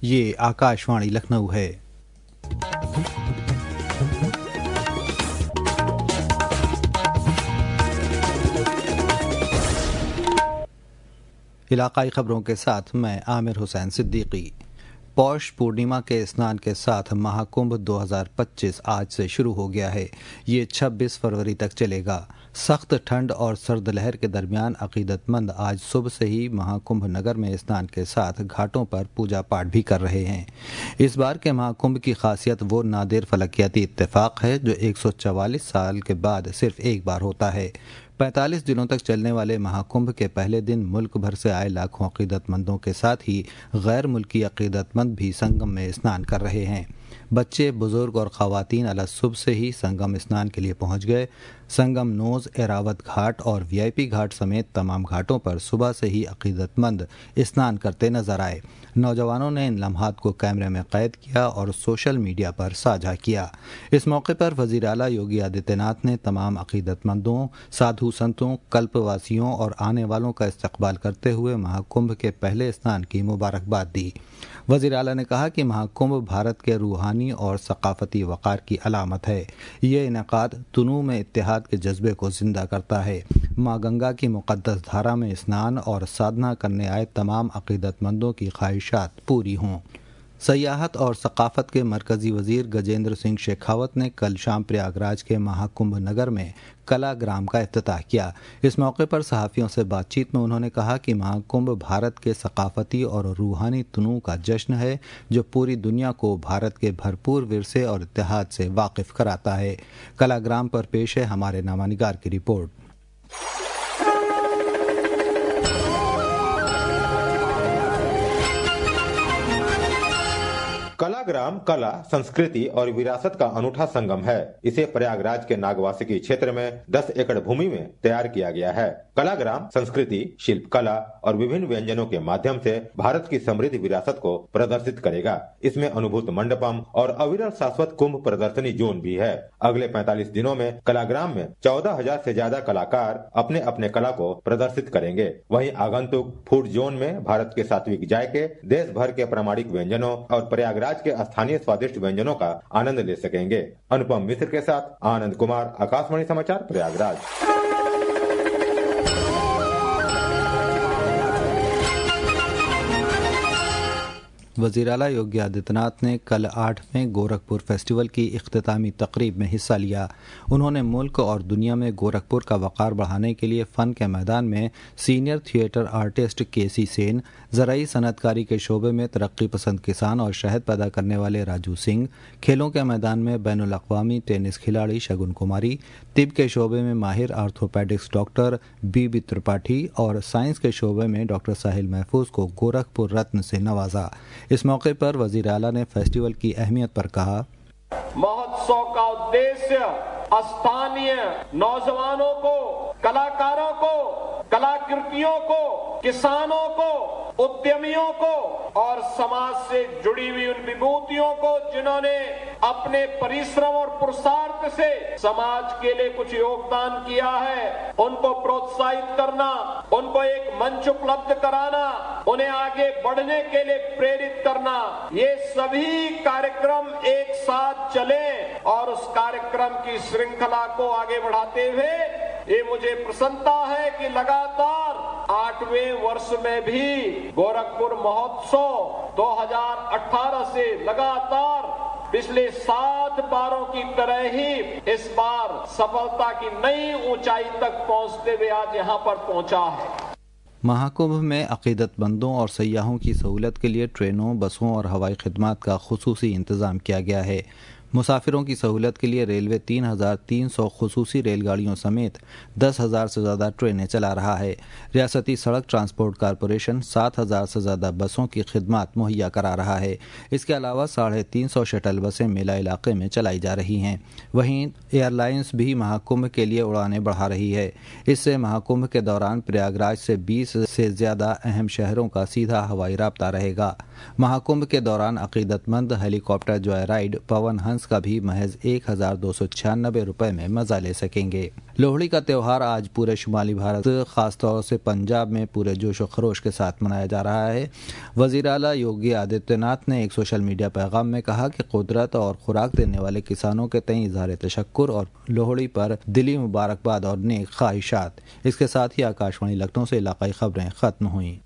ये आकाशवाणी लखनऊ है। इलाकाई खबरों के साथ मैं आमिर हुसैन सिद्दीकी। पौष पूर्णिमा के स्नान के साथ महाकुंभ 2025 आज से शुरू हो गया है। ये 26 फरवरी तक चलेगा। सख्त ठंड और सर्द लहर के दरमियान अकीदतमंद आज सुबह से ही महाकुंभ नगर में स्नान के साथ घाटों पर पूजा पाठ भी कर रहे हैं। इस बार के महाकुंभ की खासियत वो नादिर फलकियाती इत्तेफाक है जो 144 साल के बाद सिर्फ एक बार होता है। 45 दिनों तक चलने वाले महाकुंभ के पहले दिन मुल्क भर से आए लाखों अकीदतमंदों के साथ ही गैर मुल्की अकीदतमंद भी संगम में स्नान कर रहे हैं। बच्चे, बुजुर्ग और ख़वातीन अला सुबह से ही संगम स्नान के लिए पहुंच गए। संगम नोज, एरावत घाट और वीआईपी घाट समेत तमाम घाटों पर सुबह से ही अकीदतमंद स्नान करते नजर आए। नौजवानों ने इन लम्हात को कैमरे में कैद किया और सोशल मीडिया पर साझा किया। इस मौके पर वज़ीर आला योगी आदित्यनाथ ने तमाम अकीदतमंदों, साधु संतों, कल्पवासियों और आने वालों का इस्तकबाल करते हुए महाकुंभ के पहले स्नान की मुबारकबाद दी। वज़ीर आला ने कहा कि महाकुंभ भारत के रूहानी और सकाफती वक़ार की अलामत है। ये इनेकाद तुनू में इत्तेहाद के जज्बे को जिंदा करता है। माँ गंगा की मुक़द्दस धारा में स्नान और साधना करने आए तमाम अकीदतमंदों की ख्वाहिशात पूरी हों। सयाहत और सकाफत के मरकजी वजीर गजेंद्र सिंह शेखावत ने कल शाम प्रयागराज के महाकुंभ नगर में कलाग्राम का इफ्तिताह किया। इस मौके पर सहाफ़ियों से बातचीत में उन्होंने कहा कि महाकुंभ भारत के सकाफती और रूहानी तनू का जश्न है जो पूरी दुनिया को भारत के भरपूर विरसे और इत्तेहाद से वाकिफ कराता है। कलाग्राम पर पेश है हमारे नामानिगार की रिपोर्ट। कलाग्राम कला, संस्कृति और विरासत का अनूठा संगम है। इसे प्रयागराज के नागवासिकी क्षेत्र में 10 एकड़ भूमि में तैयार किया गया है। कलाग्राम संस्कृति, शिल्प कला और विभिन्न व्यंजनों के माध्यम से भारत की समृद्ध विरासत को प्रदर्शित करेगा। इसमें अनुभूत मंडपम और अविरल शाश्वत कुंभ प्रदर्शनी जोन भी है। अगले 45 दिनों में कलाग्राम में 14,000 से ज्यादा कलाकार अपने अपने कला को प्रदर्शित करेंगे। वहीं आगंतुक फूड जोन में भारत के सात्विक जायके, देश भर के प्रामाणिक व्यंजनों और प्रयागराज के स्थानीय स्वादिष्ट व्यंजनों का आनंद ले सकेंगे। अनुपम मिश्र के साथ आनंद कुमार, आकाशवाणी समाचार, प्रयागराज। वज़ीर आला योगी आदित्यनाथ ने कल 8वें गोरखपुर फेस्टिवल की इख्तितामी तकरीब में हिस्सा लिया। उन्होंने मुल्क और दुनिया में गोरखपुर का वक़ार बढ़ाने के लिए फ़न के मैदान में senior theatre artist KC Sen, ज़राई सनतकारी के शोबे में तरक्की पसंद किसान और शहद पैदा करने वाले राजू सिंह, खेलों के मैदान में बैनुल अक़वामी टेनिस खिलाड़ी शगुन कुमारी, तिब के शोबे में माहिर आर्थोपेडिक्स डॉक्टर बीबी त्रिपाठी और साइंस के शोबे में डॉक्टर साहिल महफूज को गोरखपुर रत्न से नवाजा। इस मौके पर वज़ीर आला ने फेस्टिवल की अहमियत पर कहा, महोत्सव का उद्देश्य स्थानीय नौजवानों को, कलाकारों को, कलाकृतियों को, किसानों को, उद्यमियों को और समाज से जुड़ी हुई उन विभूतियों को जिन्होंने अपने परिश्रम और पुरुषार्थ से समाज के लिए कुछ योगदान किया है, उनको प्रोत्साहित करना, उनको एक मंच उपलब्ध कराना, उन्हें आगे बढ़ने के लिए प्रेरित करना, ये सभी कार्यक्रम एक साथ चले और उस कार्यक्रम की श्रृंखला को आगे बढ़ाते हुए ये मुझे प्रसन्नता है कि लगातार 8वें वर्ष में भी गोरखपुर महोत्सव 2018 से लगातार पिछले 7 बारों की तरह ही इस बार सफलता की नई ऊंचाई तक पहुंचते हुए आज यहां पर पहुंचा है। महाकुंभ में अकीदतमंदों और सयाहों की सहूलत के लिए ट्रेनों, बसों और हवाई खिदमात का खुसूसी इंतज़ाम किया गया है। मुसाफिरों की सहूलत के लिए रेलवे 3,300 खुसूसी रेलगाड़ियों समेत 10,000 से ज़्यादा ट्रेनें चला रहा है। रियासती सड़क ट्रांसपोर्ट कॉरपोरेशन 7,000 से ज़्यादा बसों की खिदमात मुहैया करा रहा है। इसके अलावा 350 शटल बसें मेला इलाके में चलाई जा रही हैं। वहीं एयरलाइंस भी महाकुंभ के लिए उड़ानें बढ़ा रही है। इससे महाकुंभ के दौरान प्रयागराज से 20 से ज़्यादा अहम शहरों का सीधा हवाई राब्ता रहेगा। महाकुंभ के दौरान अकीदतमंद helicopter joy ride Pawan Hans का भी महज 1296 रुपए में मजा ले सकेंगे। लोहड़ी का त्योहार आज पूरे शुमाली भारत खासतौर से पंजाब में पूरे जोश और खरोश के साथ मनाया जा रहा है। वजीर आला योगी आदित्यनाथ ने एक सोशल मीडिया पैगाम में कहा कि कुदरत और खुराक देने वाले किसानों के तय इज़हार तशक्कुर और लोहड़ी पर दिली मुबारकबाद और नेक ख्वाहिशात। इसके साथ ही आकाशवाणी लखनऊ से इलाकाई खबरें खत्म हुई।